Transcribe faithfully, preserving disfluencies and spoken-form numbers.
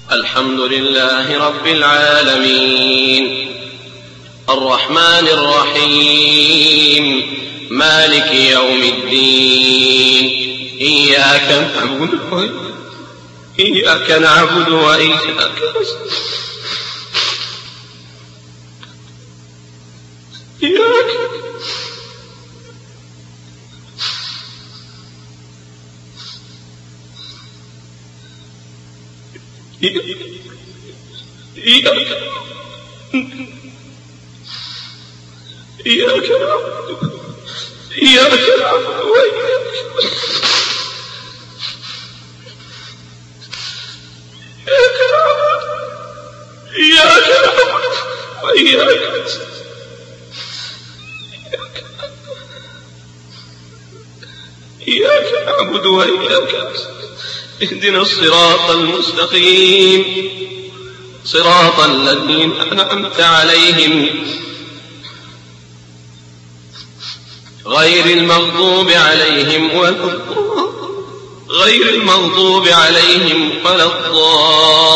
الحمد لله رب العالمين الرحمن الرحيم مالك يوم الدين إياك نعبد إياك نعبد وإياك إياك إياك إياك نعبد إياك نعبد وإياك إياك نعبد وإياك إياك نعبد وإياك اهدنا الصراط المستقيم صراط الذين أنعمت عليهم غير المغضوب عليهم ولا غير المغضوب عليهم ولا الضالين